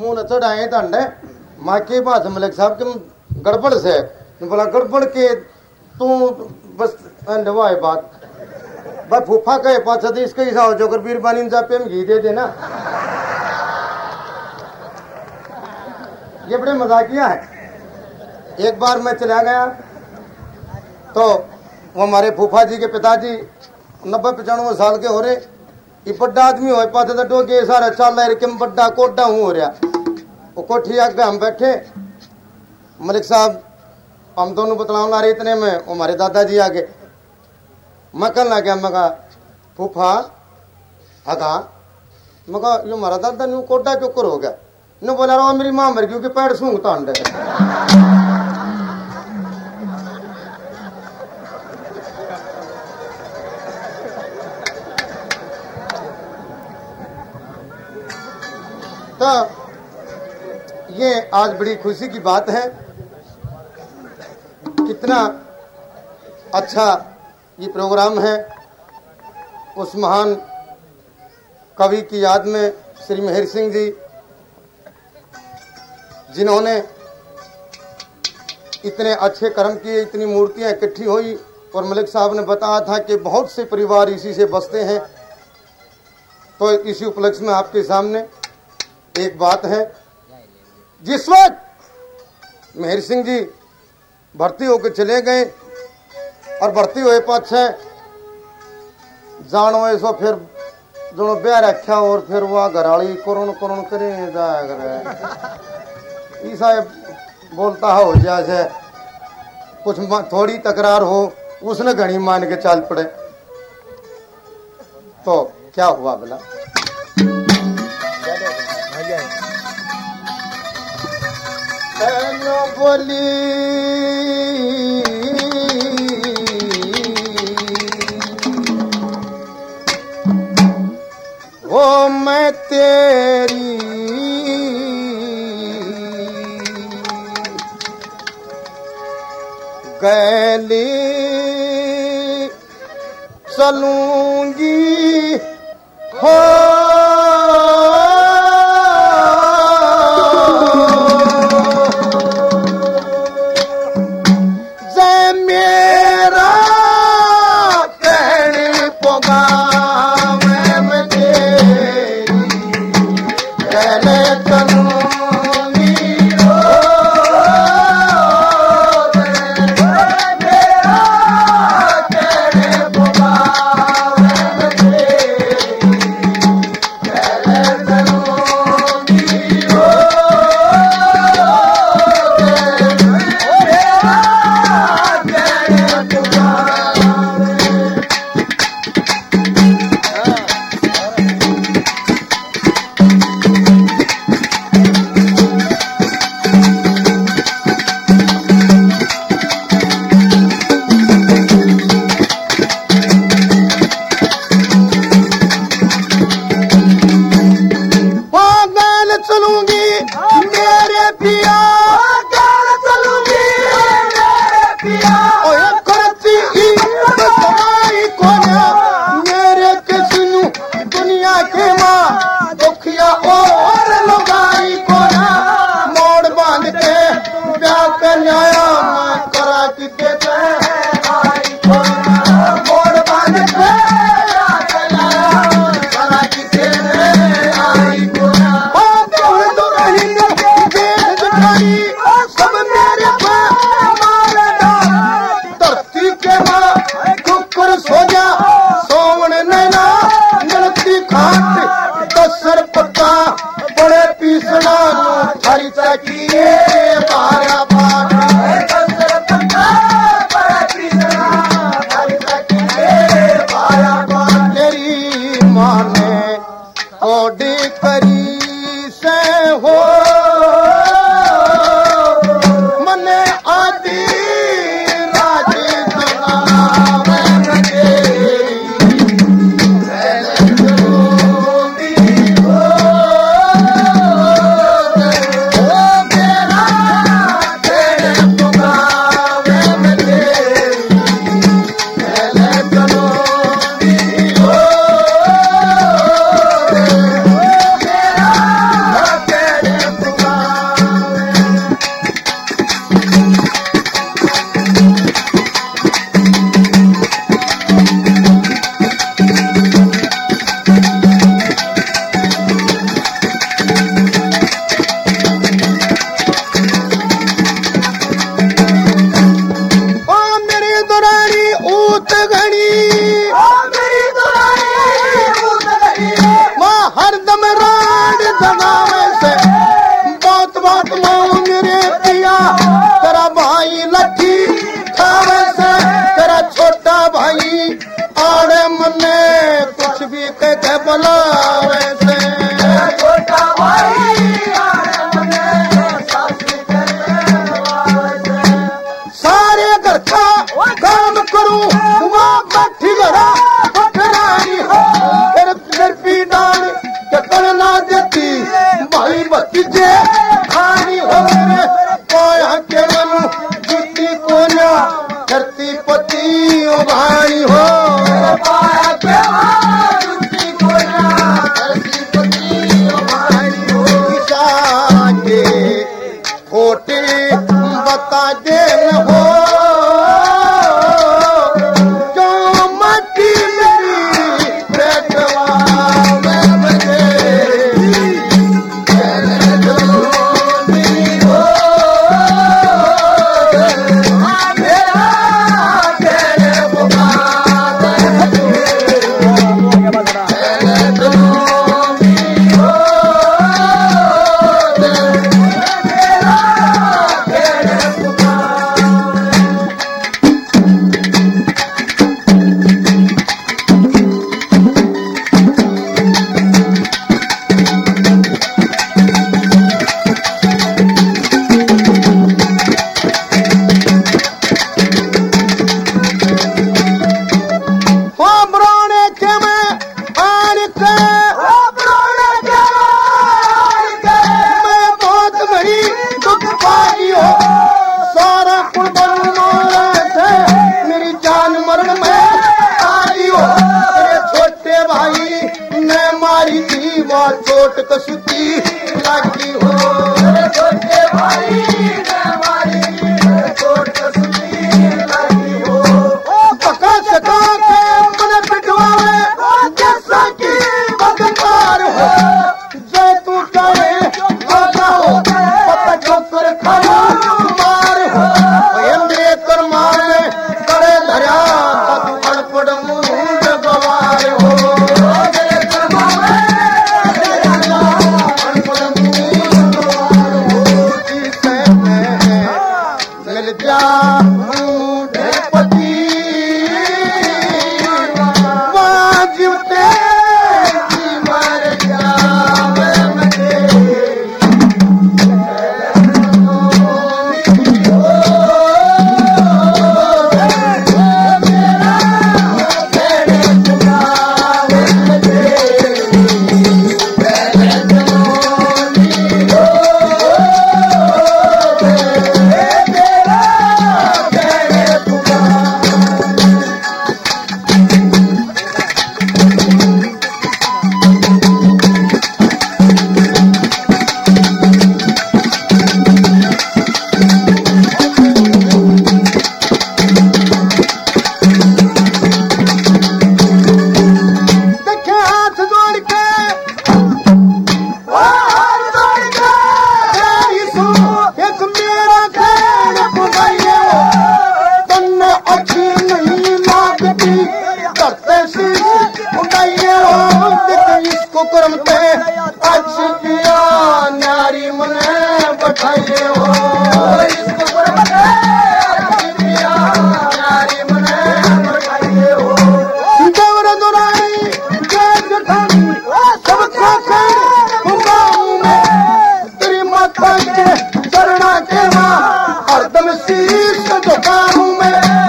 मुंह न चढ़ाए दंडे माँ के पास मलिक साहब के गड़बड़ से बोला गड़बड़ के तू बस अंडवाए बात भाई फूफा कहे पाछा तो इसका ही साव जोकर बीरबानी जा पे घी दे देना। ये बड़े मजाकिया है। एक बार मैं चला गया तो वो हमारे फूफा जी के पिताजी 90-95 साल के हो रहे, ये बड़ा आदमी हो पाते तो डोगे सारा चल रहा है बड़ा कोडा हूँ हो रहा। वो कोठी आगे हम बैठे, मलिक साहब हम दोनों बतलाव ला रहे, इतने में वो हमारे दादाजी आगे। मैं कहना गया, मैं कहा फूफा अगा, मैं कहा यो हमारा दादा न्यू कोडा चुकर हो गया। नु बोला रहा मेरी माँ मर गई कि पैर सूंघता अंडे। तो ये आज बड़ी खुशी की बात है, कितना अच्छा ये प्रोग्राम है। उस महान कवि की याद में श्री मेहर सिंह जी, जिन्होंने इतने अच्छे कर्म किए, इतनी मूर्तियां इकट्ठी हुई और मलिक साहब ने बताया था कि बहुत से परिवार इसी से बसते हैं। तो इसी उपलक्ष्य में आपके सामने एक बात है। जिस वक्त मेहर सिंह जी भर्ती होकर चले गए और भर्ती हुए पाछे जानो ऐसो फिर जो ब्याह रखा और फिर वह घराली कोरोन कोरोन करे जाया करे, ईसा बोलता हो जैसे कुछ थोड़ी तकरार हो, उसने घनी मान के चाल पड़े। तो क्या हुआ बोला, बोली ओ मैं तेरी गली चलूंगी हो बुलावे से छोटा भाई सारे घर का काम करूं वहाँ बैठी घरा पठरानी हो फिर पीडान के करना देती भाई भतीजे खानी हो कोया के मन जुती कोना करती पति ओ भाई हो पाया के जुती कोना करती पति ओ भाई हो किसा के खोटे बता दे हो चोट कसुती लागी हो छोटे भाई मारी चोट कसुती लागी हो पका सका के मन पिटवावे जैसा कि बदकार हो जय तू चाहे आजा हो पता ठोकर खाना मार हो ये मेरे करमार में करे धरा तू अनपढ़ मुंड गवार हो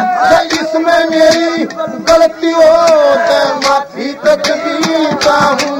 गलती हो तो माफी तक भी चाहूं